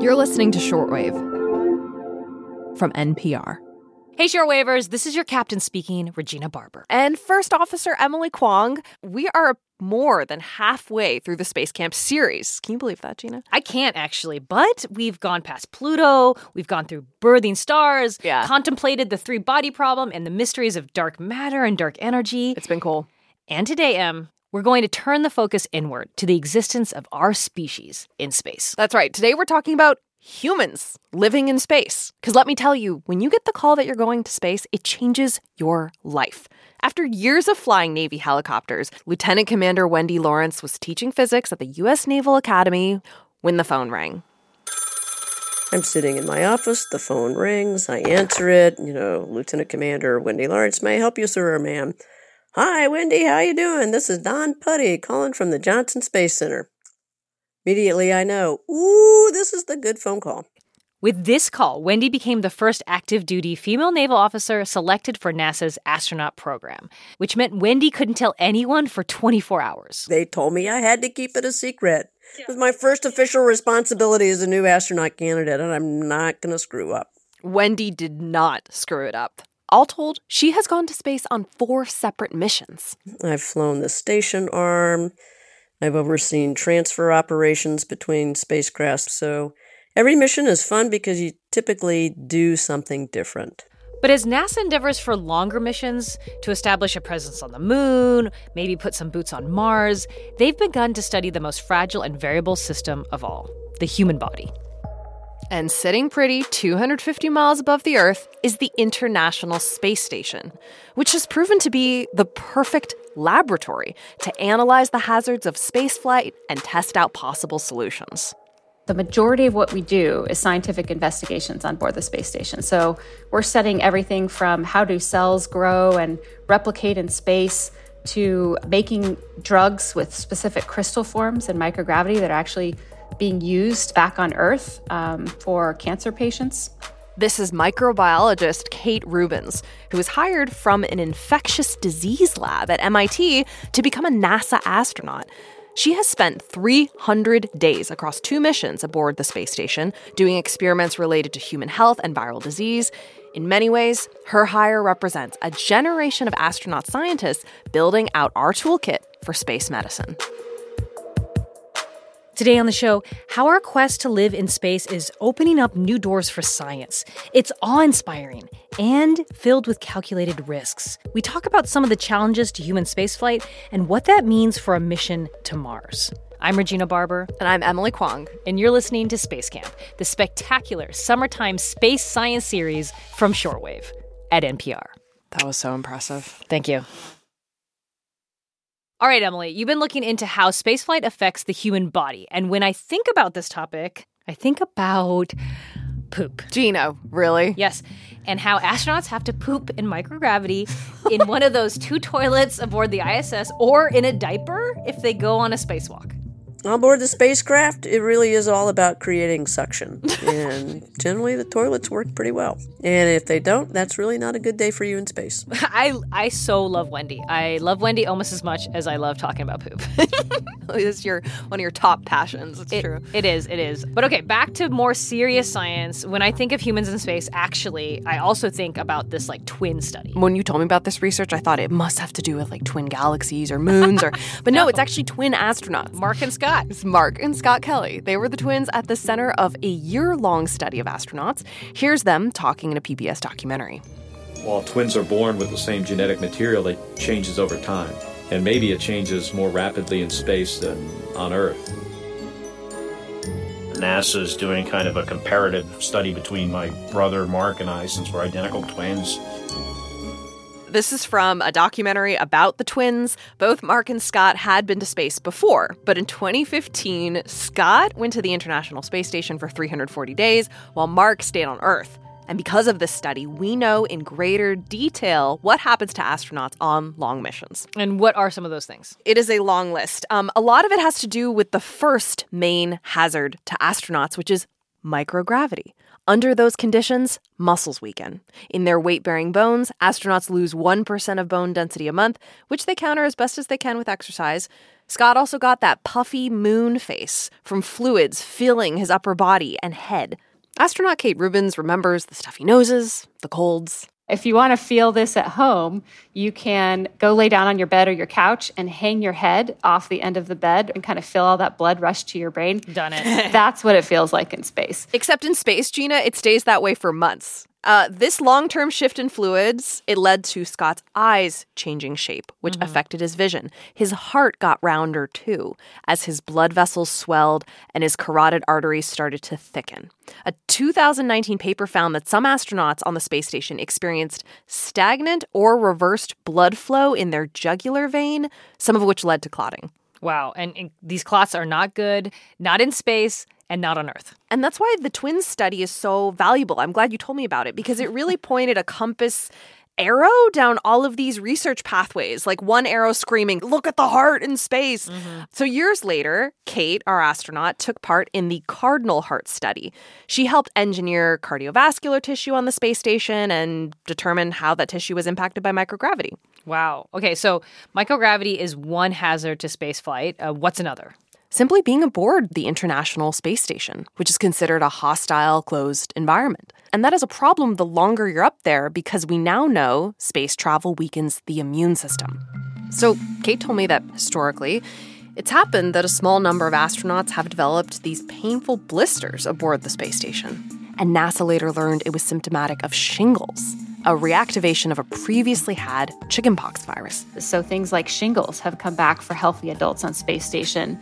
You're listening to Shortwave from NPR. Hey, Shortwavers, this is your captain speaking, Regina Barber. And First Officer Emily Kwong. We are more than halfway through the Space Camp series. Can you believe that, Gina? I can't, actually, but we've gone past Pluto, we've gone through birthing stars, contemplated the three-body problem and the mysteries of dark matter and dark energy. It's been cool. And today, Em, we're going to turn the focus inward to the existence of our species in space. That's right. Today we're talking about humans living in space. Because let me tell you, when you get the call that you're going to space, it changes your life. After years of flying Navy helicopters, Lieutenant Commander Wendy Lawrence was teaching physics at the U.S. Naval Academy when the phone rang. I'm sitting in my office, the phone rings, I answer it, Lieutenant Commander Wendy Lawrence, may I help you, sir, ma'am? Hi, Wendy, how you doing? This is Don Putty calling from the Johnson Space Center. Immediately I know, this is the good phone call. With this call, Wendy became the first active-duty female naval officer selected for NASA's astronaut program, which meant Wendy couldn't tell anyone for 24 hours. They told me I had to keep it a secret. It was my first official responsibility as a new astronaut candidate, and I'm not going to screw up. Wendy did not screw it up. All told, she has gone to space on 4 separate missions. I've flown the station arm. I've overseen transfer operations between spacecraft, so every mission is fun because you typically do something different. But as NASA endeavors for longer missions to establish a presence on the moon, maybe put some boots on Mars, they've begun to study the most fragile and variable system of all, the human body. And sitting pretty 250 miles above the Earth is the International Space Station, which has proven to be the perfect laboratory to analyze the hazards of spaceflight and test out possible solutions. The majority of what we do is scientific investigations on board the space station. So we're studying everything from how do cells grow and replicate in space to making drugs with specific crystal forms and microgravity that are actually being used back on Earth for cancer patients. This is microbiologist Kate Rubins, who was hired from an infectious disease lab at MIT to become a NASA astronaut. She has spent 300 days across 2 missions aboard the space station, doing experiments related to human health and viral disease. In many ways, her hire represents a generation of astronaut scientists building out our toolkit for space medicine. Today on the show, how our quest to live in space is opening up new doors for science. It's awe-inspiring and filled with calculated risks. We talk about some of the challenges to human spaceflight and what that means for a mission to Mars. I'm Regina Barber. And I'm Emily Kwong. And you're listening to Space Camp, the spectacular summertime space science series from Shortwave at NPR. That was so impressive. Thank you. All right, Emily, you've been looking into how spaceflight affects the human body. And when I think about this topic, I think about poop. Gina, really? Yes. And how astronauts have to poop in microgravity in one of those 2 toilets aboard the ISS or in a diaper if they go on a spacewalk. On board the spacecraft, it really is all about creating suction. And generally, the toilets work pretty well. And if they don't, that's really not a good day for you in space. I so love Wendy. I love Wendy almost as much as I love talking about poop. It's one of your top passions. It's true. It is. But okay, back to more serious science. When I think of humans in space, actually, I also think about this twin study. When you told me about this research, I thought it must have to do with twin galaxies or moons but no, it's actually twin astronauts. Mark and Scott. It's Mark and Scott Kelly. They were the twins at the center of a year-long study of astronauts. Here's them talking in a PBS documentary. While twins are born with the same genetic material, it changes over time. And maybe it changes more rapidly in space than on Earth. NASA is doing kind of a comparative study between my brother Mark and I, since we're identical twins. This is from a documentary about the twins. Both Mark and Scott had been to space before, but in 2015, Scott went to the International Space Station for 340 days, while Mark stayed on Earth. And because of this study, we know in greater detail what happens to astronauts on long missions. And what are some of those things? It is a long list. A lot of it has to do with the first main hazard to astronauts, which is microgravity. Under those conditions, muscles weaken. In their weight-bearing bones, astronauts lose 1% of bone density a month, which they counter as best as they can with exercise. Scott also got that puffy moon face from fluids filling his upper body and head. Astronaut Kate Rubins remembers the stuffy noses, the colds. If you want to feel this at home, you can go lay down on your bed or your couch and hang your head off the end of the bed and kind of feel all that blood rush to your brain. Done it. That's what it feels like in space. Except in space, Gina, it stays that way for months. This long-term shift in fluids, it led to Scott's eyes changing shape, which affected his vision. His heart got rounder, too, as his blood vessels swelled and his carotid arteries started to thicken. A 2019 paper found that some astronauts on the space station experienced stagnant or reversed blood flow in their jugular vein, some of which led to clotting. Wow. And these clots are not good, not in space, and not on Earth. And that's why the twins study is so valuable. I'm glad you told me about it because it really pointed a compass arrow down all of these research pathways, like one arrow screaming, look at the heart in space. So years later, Kate, our astronaut, took part in the Cardinal Heart study. She helped engineer cardiovascular tissue on the space station and determine how that tissue was impacted by microgravity. Wow. Okay, so microgravity is one hazard to spaceflight. What's another? Simply being aboard the International Space Station, which is considered a hostile, closed environment. And that is a problem the longer you're up there because we now know space travel weakens the immune system. So Kate told me that historically, it's happened that a small number of astronauts have developed these painful blisters aboard the space station. And NASA later learned it was symptomatic of shingles, a reactivation of a previously had chickenpox virus. So things like shingles have come back for healthy adults on space station,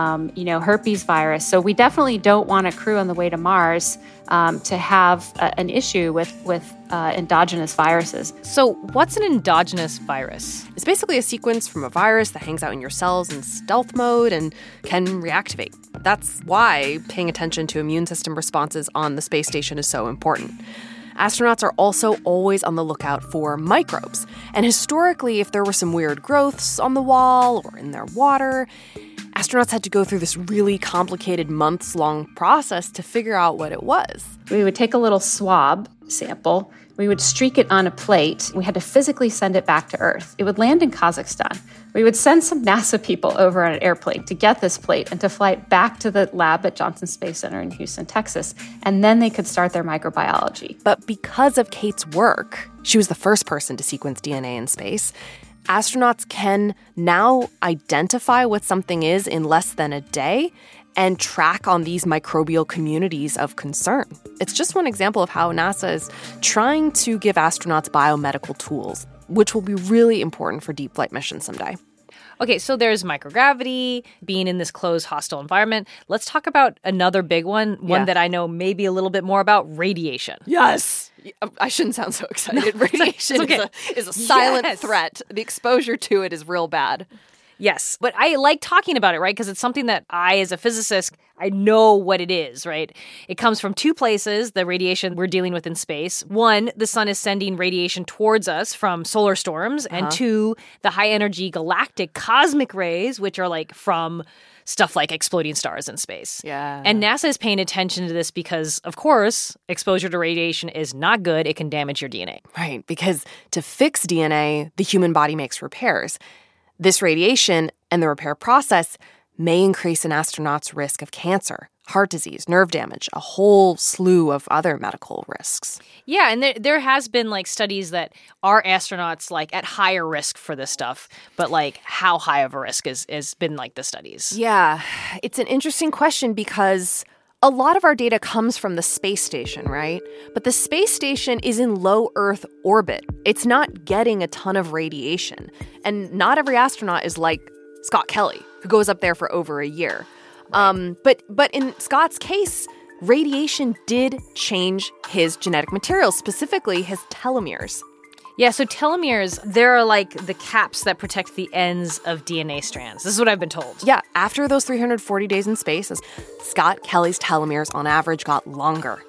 herpes virus. So we definitely don't want a crew on the way to Mars to have an issue with endogenous viruses. So what's an endogenous virus? It's basically a sequence from a virus that hangs out in your cells in stealth mode and can reactivate. That's why paying attention to immune system responses on the space station is so important. Astronauts are also always on the lookout for microbes. And historically, if there were some weird growths on the wall or in their water, astronauts had to go through this really complicated months-long process to figure out what it was. We would take a little swab sample. We would streak it on a plate. We had to physically send it back to Earth. It would land in Kazakhstan. We would send some NASA people over on an airplane to get this plate and to fly it back to the lab at Johnson Space Center in Houston, Texas. And then they could start their microbiology. But because of Kate's work, she was the first person to sequence DNA in space. Astronauts can now identify what something is in less than a day and track on these microbial communities of concern. It's just one example of how NASA is trying to give astronauts biomedical tools, which will be really important for deep flight missions someday. Okay, so there's microgravity, being in this closed, hostile environment. Let's talk about another big one that I know maybe a little bit more about, radiation. Yes! I shouldn't sound so excited. Radiation is a silent threat. The exposure to it is real bad. Yes, but I like talking about it, right? Because it's something that I, as a physicist, I know what it is, right? It comes from two places, the radiation we're dealing with in space. One, the sun is sending radiation towards us from solar storms. And two, the high-energy galactic cosmic rays, which are like from stuff like exploding stars in space. Yeah. And NASA is paying attention to this because, of course, exposure to radiation is not good. It can damage your DNA. Right, because to fix DNA, the human body makes repairs. This radiation and the repair process may increase an astronaut's risk of cancer, heart disease, nerve damage, a whole slew of other medical risks. Yeah, and there has been like studies that are astronauts like at higher risk for this stuff, but like how high of a risk has been like the studies? Yeah, it's an interesting question because a lot of our data comes from the space station, right? But the space station is in low Earth orbit. It's not getting a ton of radiation. And not every astronaut is like Scott Kelly, who goes up there for over a year. But in Scott's case, radiation did change his genetic material, specifically his telomeres. Yeah, so telomeres, they're like the caps that protect the ends of DNA strands. This is what I've been told. Yeah, after those 340 days in space, Scott Kelly's telomeres on average got longer.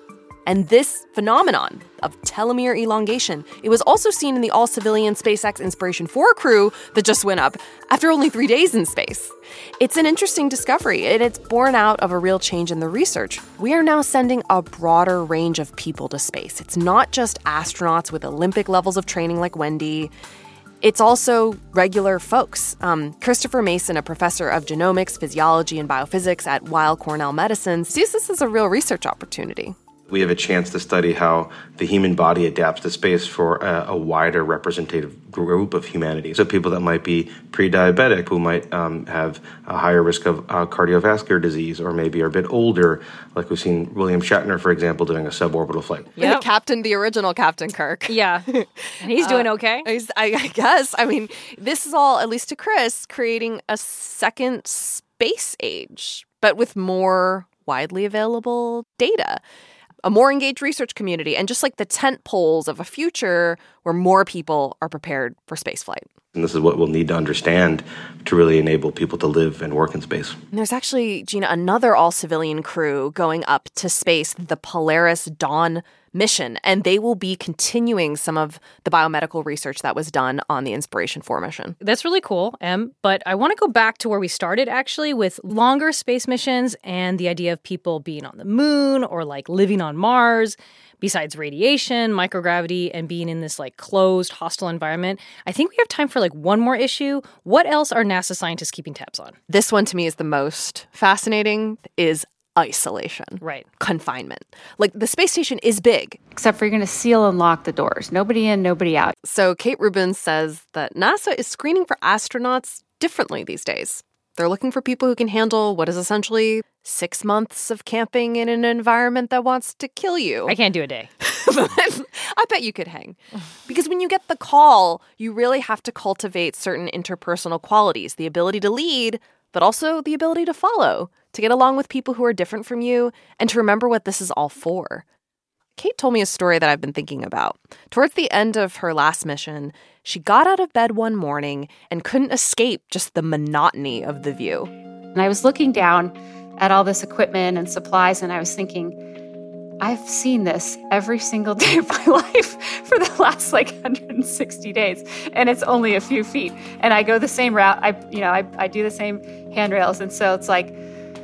And this phenomenon of telomere elongation, it was also seen in the all-civilian SpaceX Inspiration 4 crew that just went up after only 3 days in space. It's an interesting discovery, and it's born out of a real change in the research. We are now sending a broader range of people to space. It's not just astronauts with Olympic levels of training like Wendy. It's also regular folks. Christopher Mason, a professor of genomics, physiology, and biophysics at Weill Cornell Medicine, sees this as a real research opportunity. We have a chance to study how the human body adapts to space for a wider representative group of humanity. So people that might be pre-diabetic, who might have a higher risk of cardiovascular disease, or maybe are a bit older, like we've seen William Shatner, for example, doing a suborbital flight. Yeah, the original Captain Kirk. Yeah, and he's doing okay. I guess. I mean, this is all, at least to Chris, creating a second space age, but with more widely available data. A more engaged research community, and just like the tent poles of a future where more people are prepared for spaceflight. And this is what we'll need to understand to really enable people to live and work in space. And there's actually, Gina, another all-civilian crew going up to space, the Polaris Dawn mission, and they will be continuing some of the biomedical research that was done on the Inspiration 4 mission. That's really cool, Em, but I want to go back to where we started, actually, with longer space missions and the idea of people being on the moon or, like, living on Mars. Besides radiation, microgravity, and being in this, like, closed, hostile environment, I think we have time for, like, one more issue. What else are NASA scientists keeping tabs on? This one, to me, is the most fascinating, is isolation. Right. Confinement. Like, the space station is big. Except for you're going to seal and lock the doors. Nobody in, nobody out. So Kate Rubins says that NASA is screening for astronauts differently these days. They're looking for people who can handle what is essentially 6 months of camping in an environment that wants to kill you. I can't do a day. I bet you could hang. Because when you get the call, you really have to cultivate certain interpersonal qualities, the ability to lead, but also the ability to follow, to get along with people who are different from you, and to remember what this is all for. Kate told me a story that I've been thinking about. Towards the end of her last mission, she got out of bed one morning and couldn't escape just the monotony of the view. And I was looking down at all this equipment and supplies, and I was thinking, I've seen this every single day of my life for the last 160 days, and it's only a few feet. And I go the same route. I do the same handrails, and so it's like,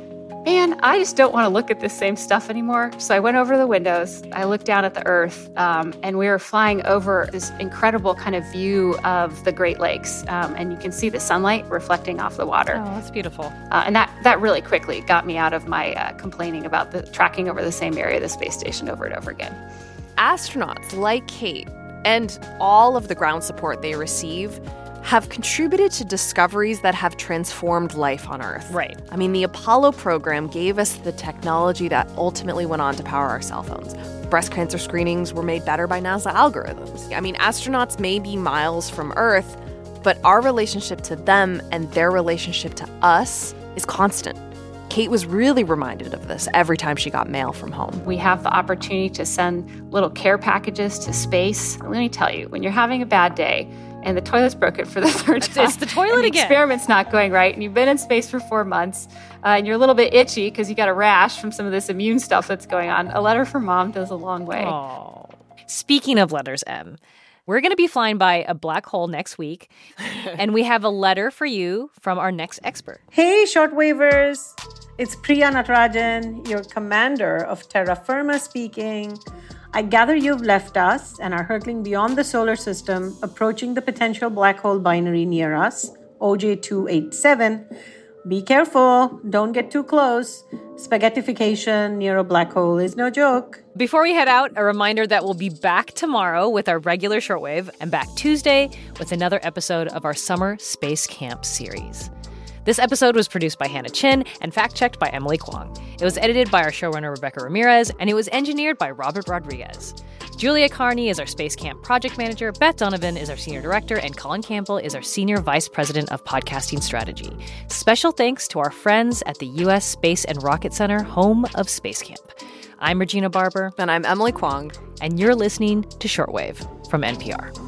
man, I just don't want to look at this same stuff anymore. So I went over the windows. I looked down at the Earth, and we were flying over this incredible kind of view of the Great Lakes, and you can see the sunlight reflecting off the water. Oh, that's beautiful. And that really quickly got me out of my complaining about the tracking over the same area of the space station over and over again. Astronauts like Kate and all of the ground support they receive have contributed to discoveries that have transformed life on Earth. Right. I mean, the Apollo program gave us the technology that ultimately went on to power our cell phones. Breast cancer screenings were made better by NASA algorithms. I mean, astronauts may be miles from Earth, but our relationship to them and their relationship to us is constant. Kate was really reminded of this every time she got mail from home. We have the opportunity to send little care packages to space. Let me tell you, when you're having a bad day, and the toilet's broken for the third time. It's the toilet the again. Experiment's not going right, and you've been in space for 4 months, and you're a little bit itchy because you got a rash from some of this immune stuff that's going on. A letter from mom goes a long way. Oh. Speaking of letters, Em, we're going to be flying by a black hole next week, and we have a letter for you from our next expert. Hey, shortwavers! It's Priya Natarajan, your commander of Terra Firma speaking. I gather you've left us and are hurtling beyond the solar system, approaching the potential black hole binary near us, OJ287. Be careful. Don't get too close. Spaghettification near a black hole is no joke. Before we head out, a reminder that we'll be back tomorrow with our regular shortwave and back Tuesday with another episode of our Summer Space Camp series. This episode was produced by Hannah Chin and fact-checked by Emily Kwong. It was edited by our showrunner, Rebecca Ramirez, and it was engineered by Robert Rodriguez. Julia Carney is our Space Camp project manager, Beth Donovan is our senior director, and Colin Campbell is our senior vice president of podcasting strategy. Special thanks to our friends at the U.S. Space and Rocket Center, home of Space Camp. I'm Regina Barber. And I'm Emily Kwong. And you're listening to Shortwave from NPR.